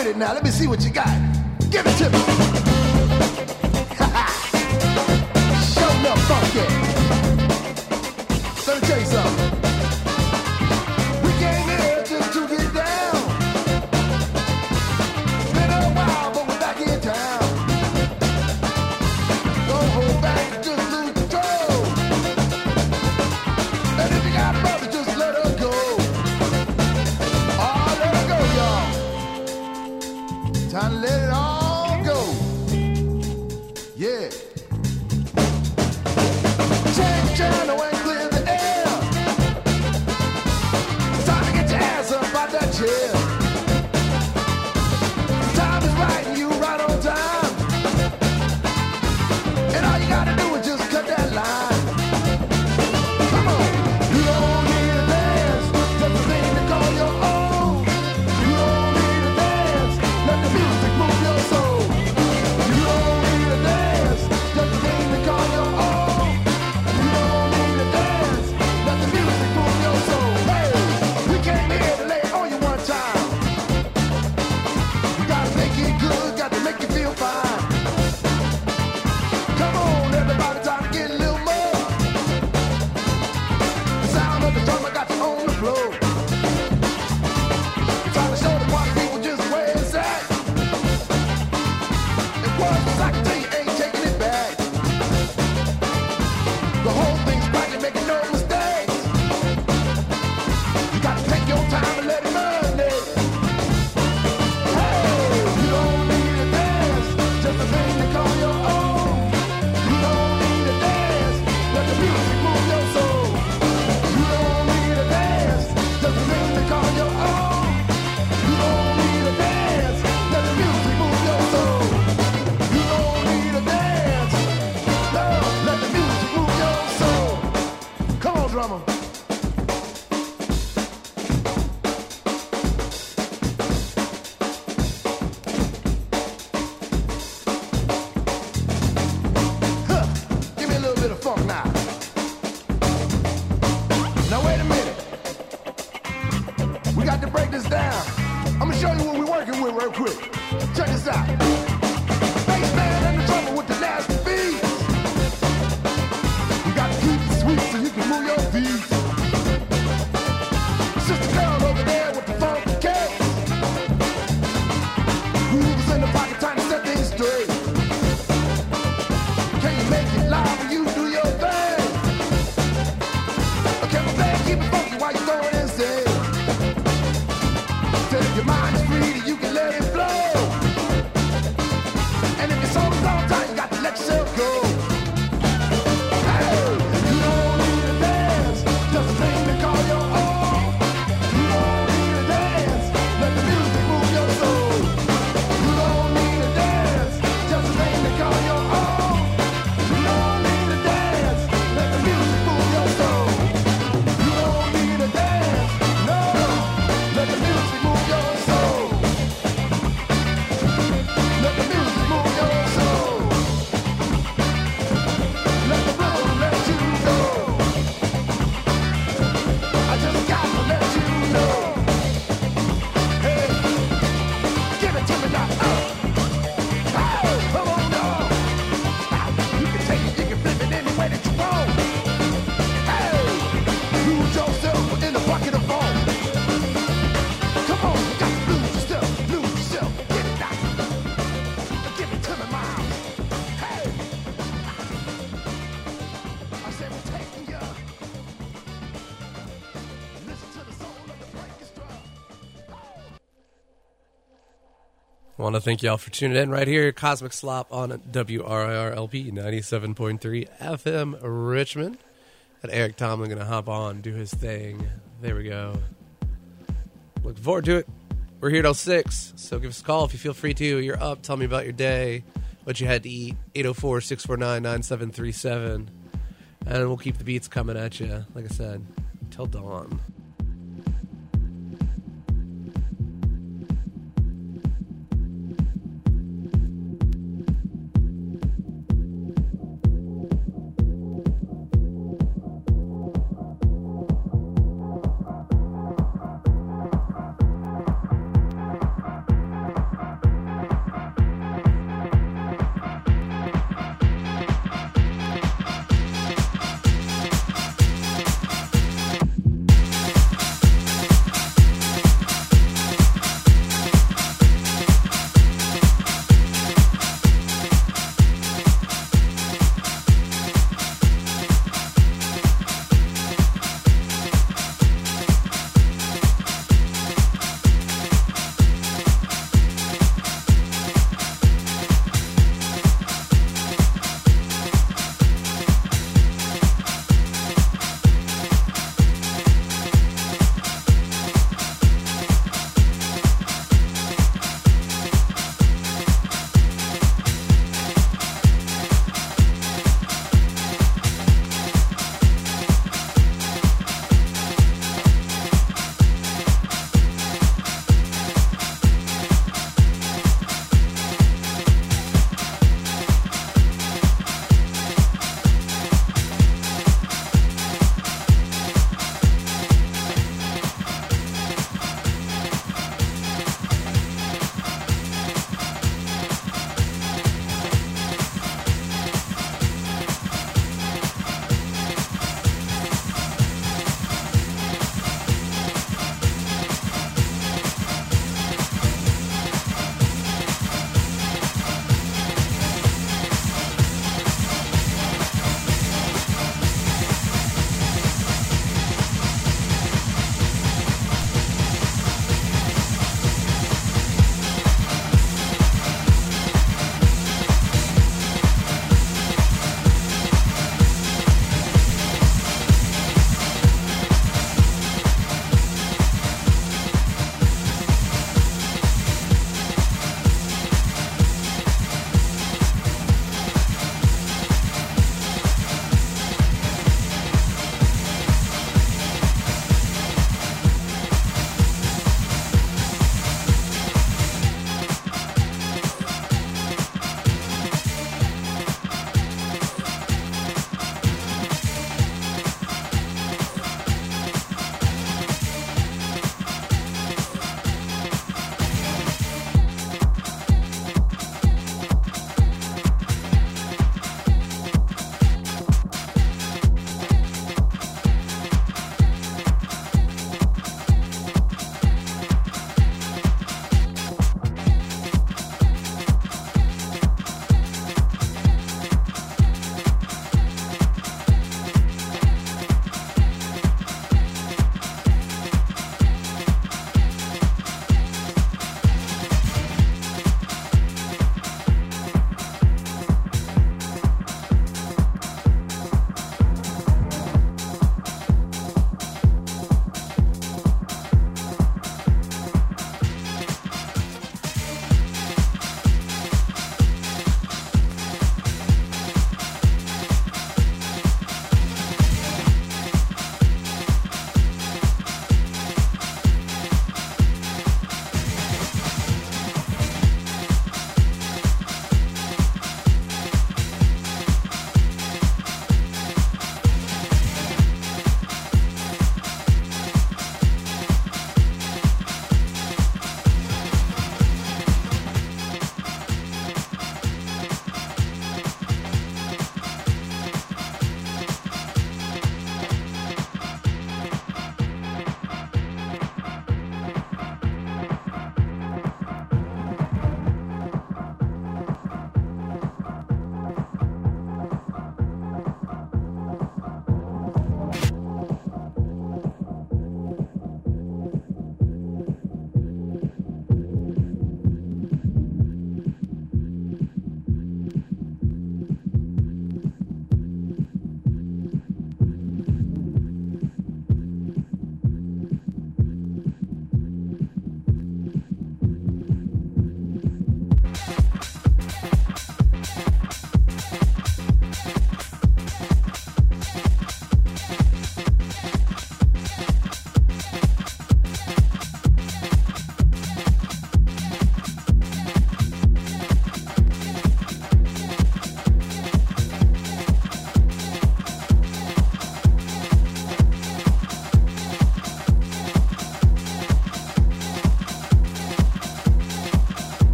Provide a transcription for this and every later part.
with it now. Let me see what you got. Give it to me. Show enough funky. Let me tell you something. We came here just to get down. Been a while, but we're back in town. Don't hold back, just lose control. And if you got a brother, just let her go. Oh, let her go, y'all. Time to let it all go. Yeah. Change the channel and clear the air. It's time to get your ass up out that chair. The time is right and you right on time. And all you gotta do is just cut that line. Come on. You don't need a dance, just a thing to call your own. You don't need a dance, let the music move your soul. You don't need a dance, just a thing to call your own. You don't need a dance, let the music move your soul. Hey, we came here to lay on you one time. We gotta make it good, got to make you feel fine. Come on, everybody, time to get a little more. The sound of the drummer got you on the floor. Trying to show the party people just where it's at. It was, I can tell you, ain't taking it back. The whole thing's cracking, making no mistakes. You gotta take your time and let it marinate. Hey, you don't need a dance, just a thing to call your own. You don't need a dance, let the music move your soul. You don't need a dance, just a thing to call your own. You don't need a dance, let the music move your soul. You don't need a dance, no, let the music move your soul. Come on, drummer. Huh, give me a little bit of funk now. Now wait a minute. We got to break this down. I'm gonna show you what we're working with real quick. Check this out. Bass man and the drummer with the nasty beats. You got to keep it sweet so you can move your feet. Sister girl over there with the funky cake. Grooves in the pocket, time to set things straight. Can you make it live when you do your thing? Okay, my band, keep it funky while you're going insane. Till if your mind is free, then you can let it flow. And if your soul is on time, you got to let yourself go. Hey, you don't need a dance, just a thing to call your own. You don't need a dance, let the music move your soul. You don't need a dance, just a thing to call your own. You don't need a dance, let the music move your soul. You don't need a dance, no, let the music move your soul. Let the music move your soul. Let the rhythm let you go. I just got to let you know. Hey, give it to me now. Oh, come on, dog. You can take it, you can flip it any way that you want. Hey, lose yourself in the bucket of foam. Come on, you got to lose yourself. Get it now. Give it to me, mom. Hey, I said we're taking you. Listen to the soul of the orchestra. I want to thank y'all for tuning in right here. Cosmic Slop on WRIR-LP 97.3 FM Richmond. And Eric Tomlin going to hop on, do his thing. There we go. Looking forward to it. We're here till 6, so give us a call if you feel free to. You're up, tell me about your day, what you had to eat, 804-649-9737. And we'll keep the beats coming at you, like I said, till dawn.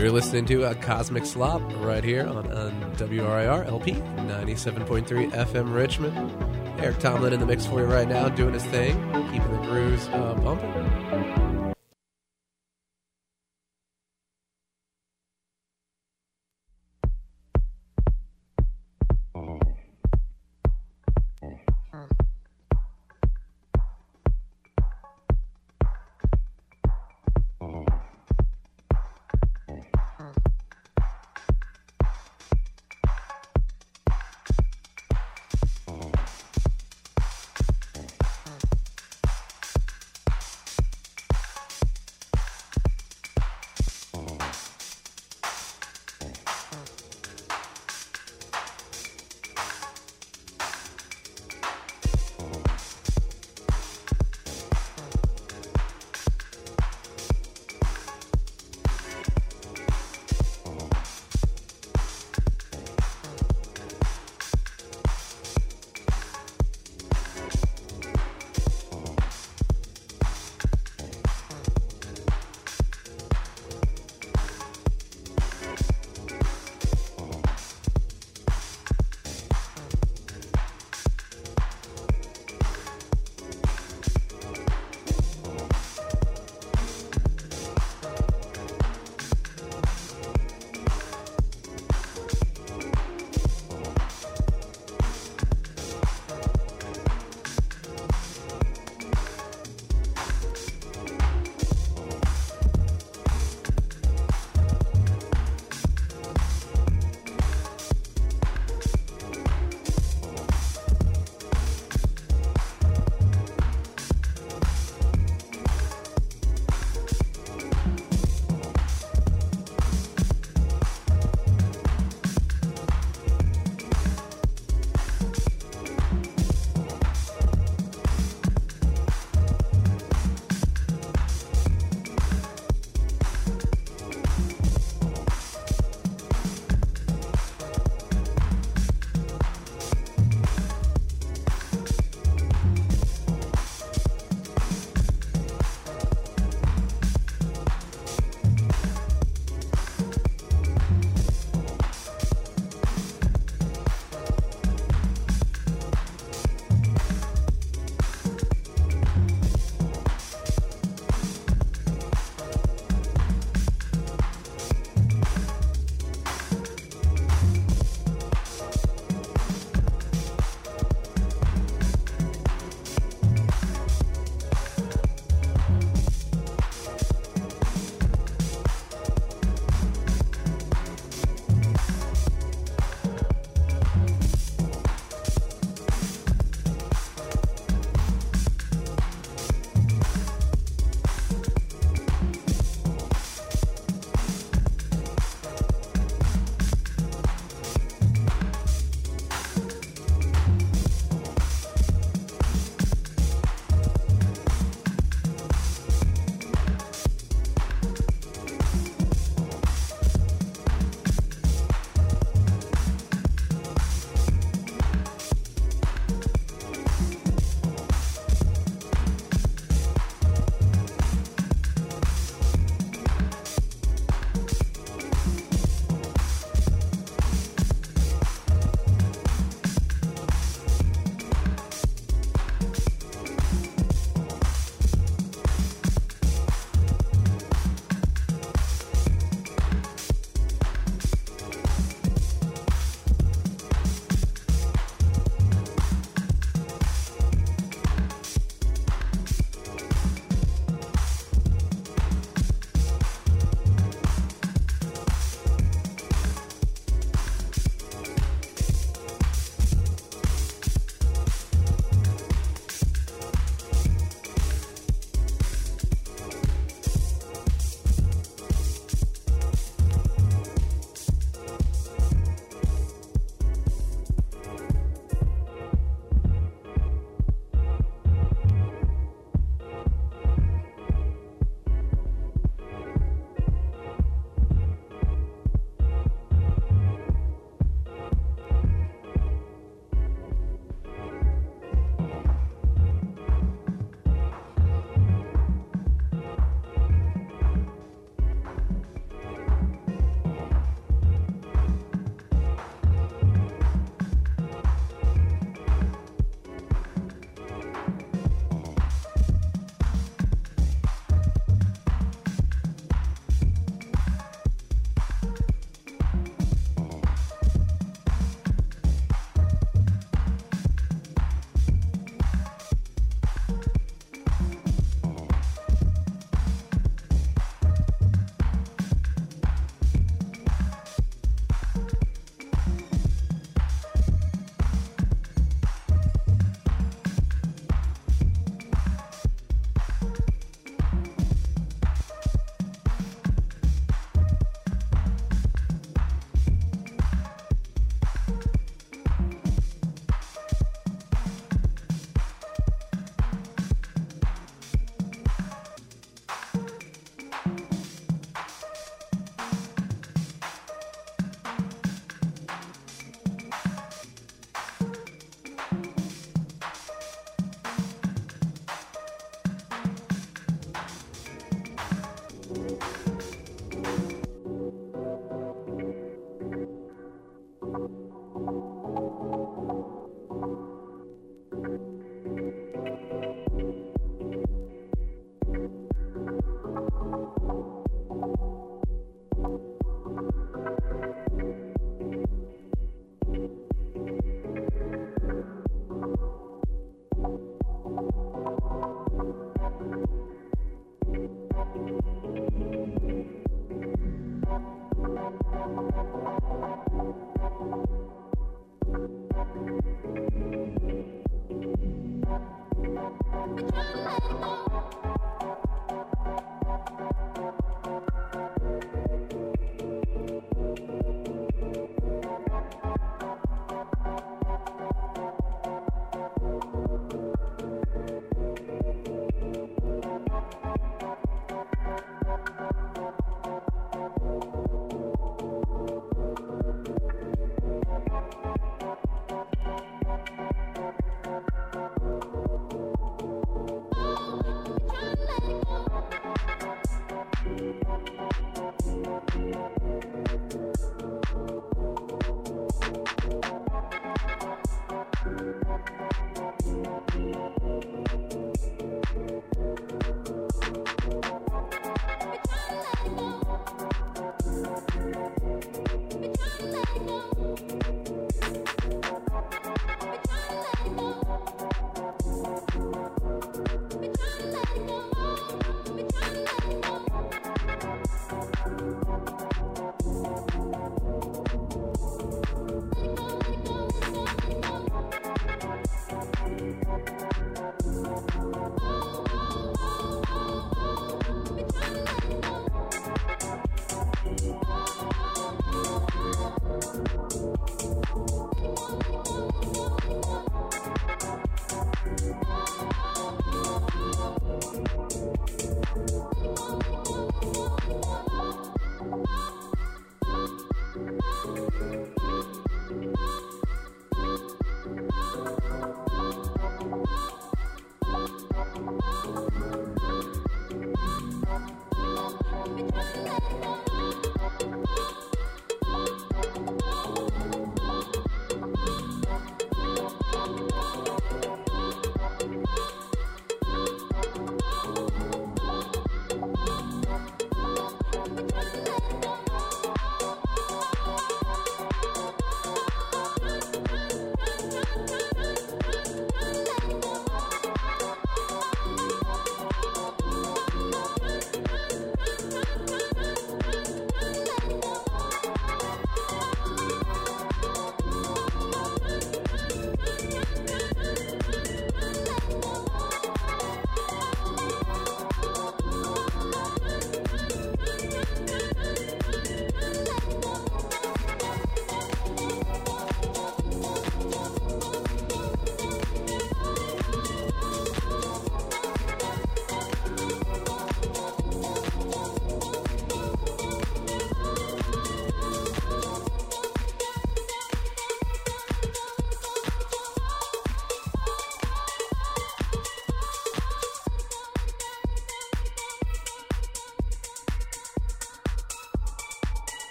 You're listening to a Cosmic Slop right here on WRIR LP 97.3 FM Richmond. Eric Tomlin in the mix for you right now, doing his thing, keeping the grooves bumping.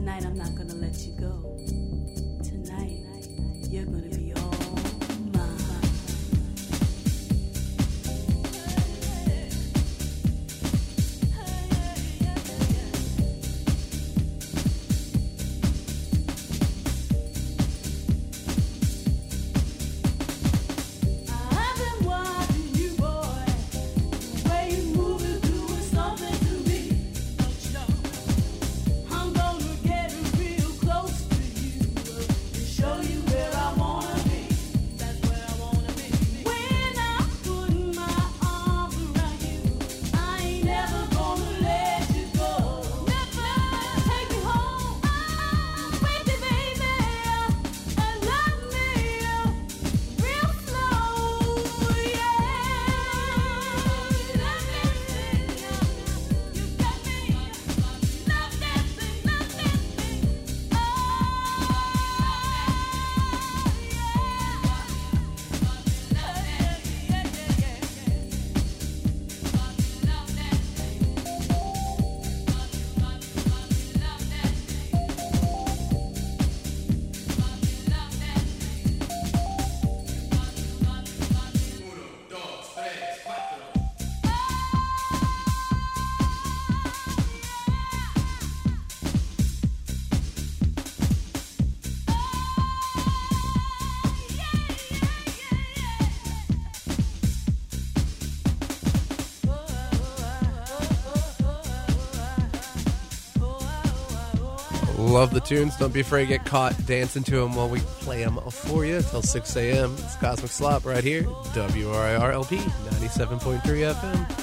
Tonight I'm not gonna let you go. Tonight you're gonna be all mine. I've been watching you, boy. The way you move is doing something to me. I'm gonna get real close to you and show you where I wanna be. That's where I wanna be. When I put my arms around you, I ain't never gonna let you go. Never take you home with you, baby, and love me real slow, yeah. Love dancing, you got me. Love dancing, love dancing, oh Love the tunes. Don't be afraid to get caught dancing to them while we play them for you until 6 a.m. It's Cosmic Slop right here, WRIR-LP, 97.3 FM.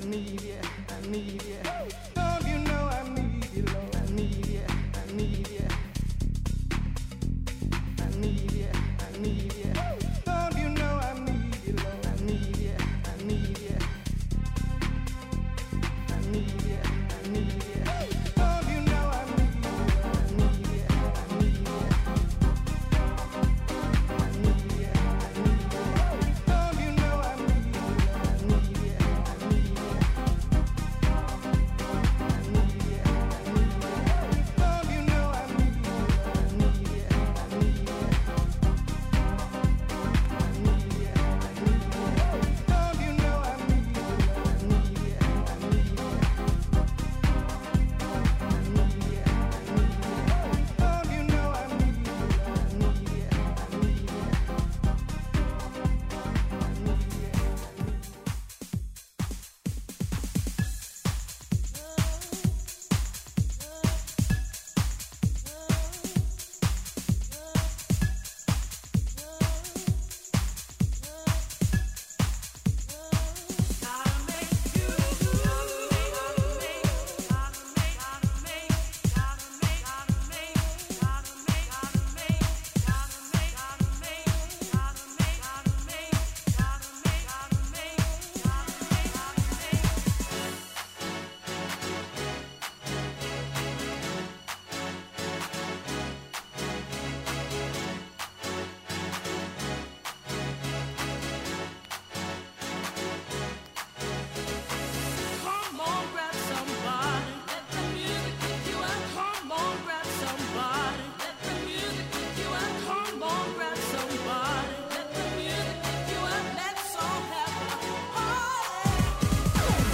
need you, I need you. Don't you know I need you, Lord? I need you, I need you. I need you, I need you. Don't you know I need you, Lord? I need you, I need you. I need you, I need you. Don't you know I need you, Lord? I need you, I need you. I need you, I need you. Don't you know I need you, Lord? I need you, I need you. I need you, I need you. Don't you know I need you, Lord? I need you, I need you. I need you, I need you. Don't you know I need you, Lord? I need you, I need you. I need you, I need you. Don't you know I need you, Lord? I need you, I need you. Come on, grab somebody. Let the music take you out. Come on, grab somebody. Let the music take you out. Come on, grab somebody. Let the music take you out. Let's all have a party.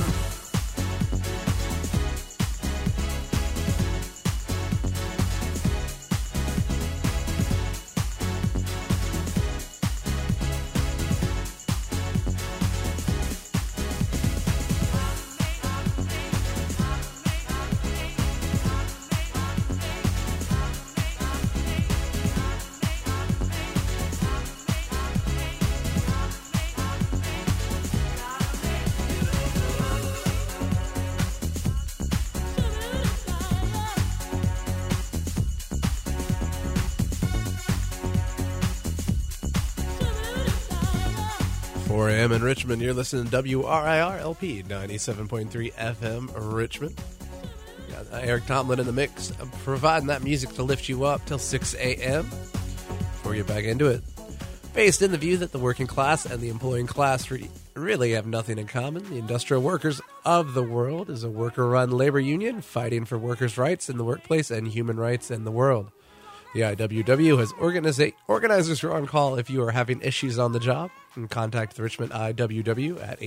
Four a.m. in Richmond. You're listening to WRIR LP 97.3 FM Richmond. Got Eric Tomlin in the mix, providing that music to lift you up till 6 a.m. Before we get back into it. Based in the view that the working class and the employing class really have nothing in common, the Industrial Workers of the World is a worker-run labor union fighting for workers' rights in the workplace and human rights in the world. The IWW has organizers who are on call if you are having issues on the job. And contact the Richmond IWW at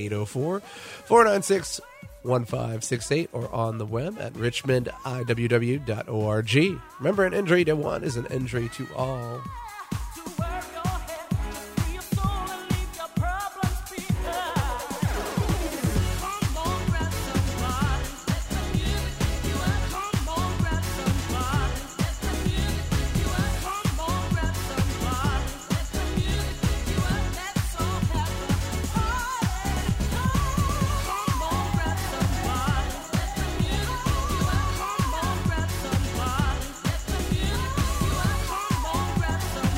804-496-1568 or on the web at richmondiww.org. Remember, an injury to one is an injury to all. To wear your head, free your soul and leave your problems behind. Come on, grab somebody. Let the music take you out. Come on, grab somebody. Let the music take you out. Come on, grab somebody. Let the music take you out. Let's all have a party. Come on, grab somebody. Let the music take you out. Come on, grab somebody. Let the music take you out. Come on, grab somebody.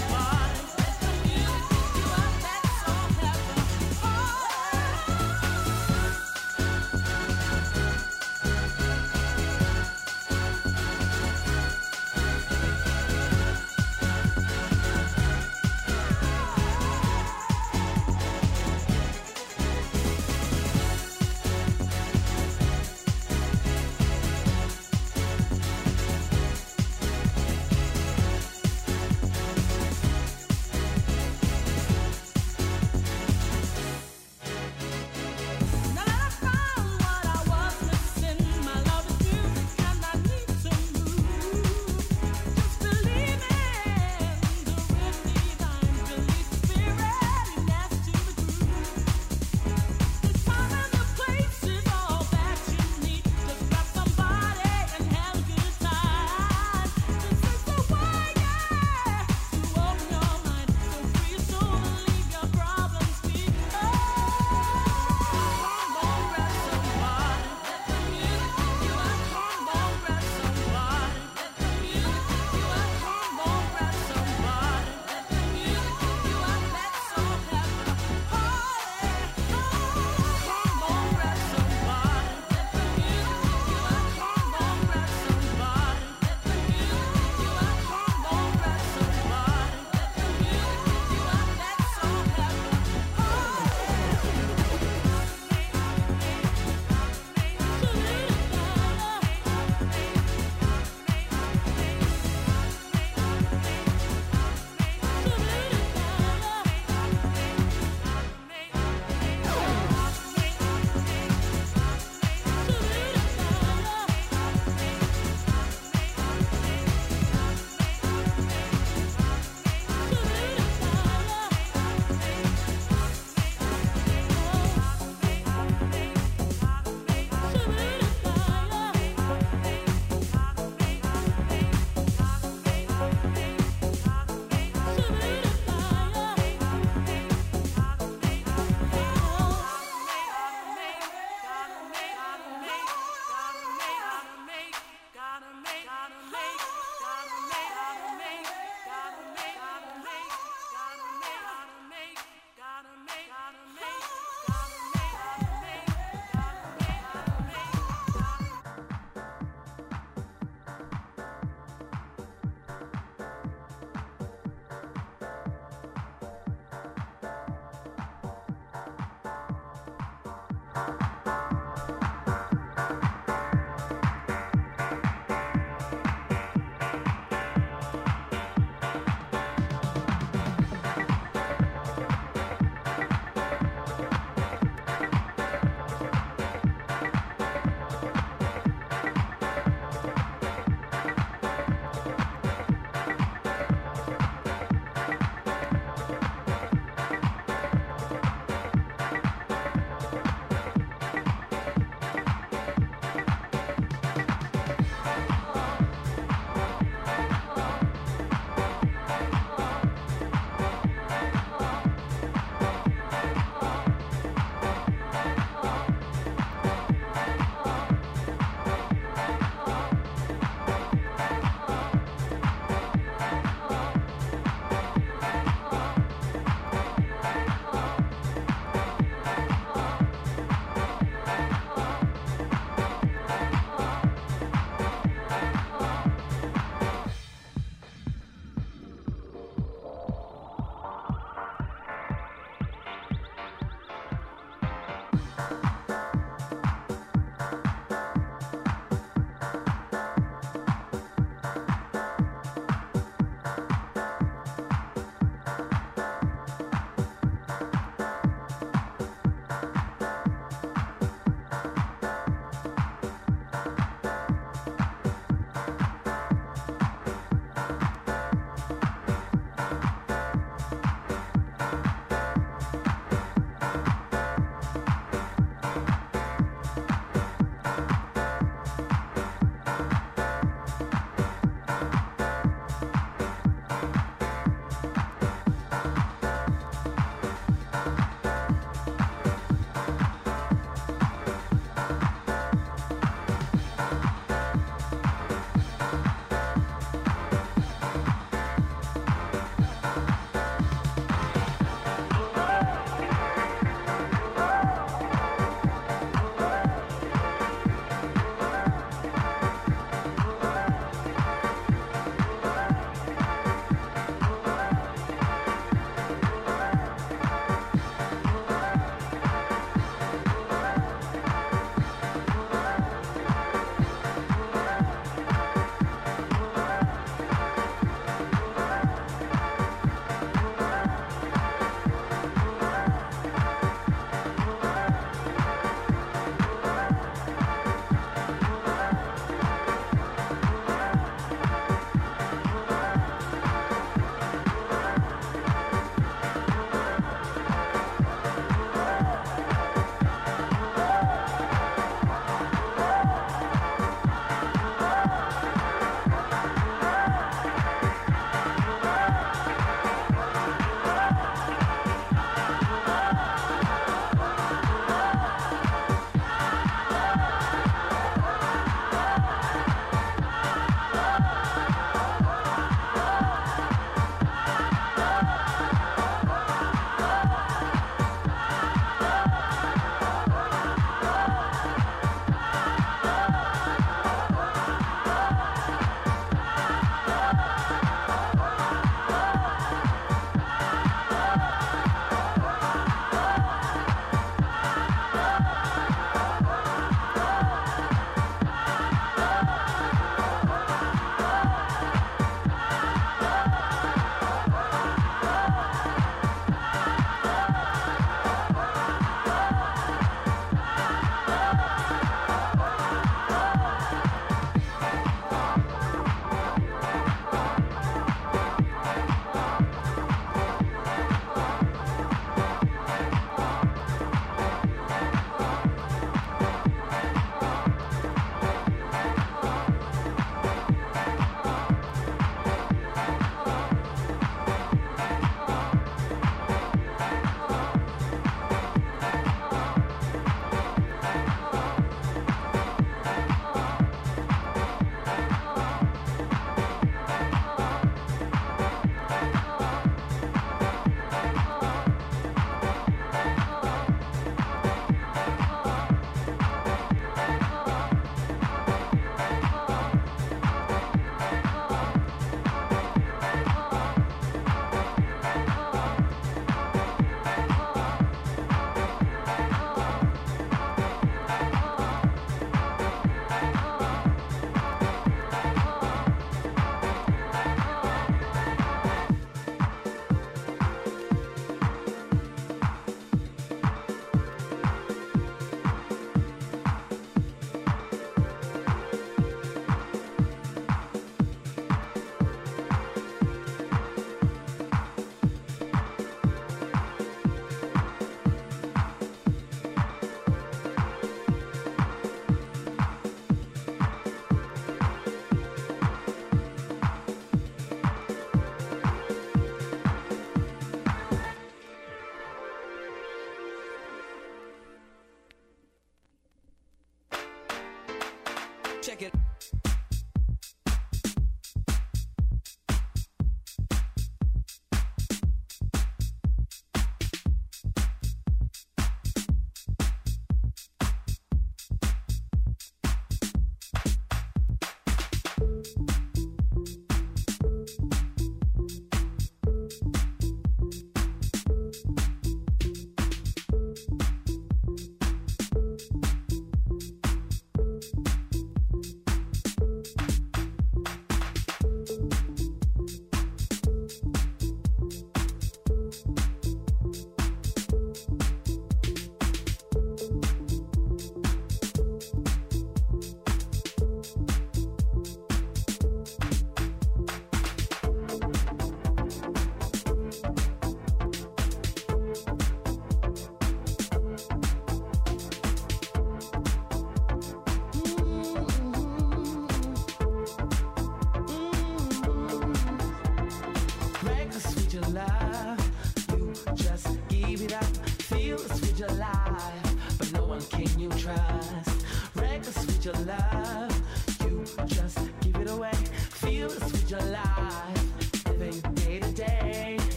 make it.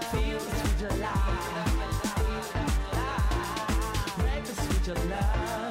Your love.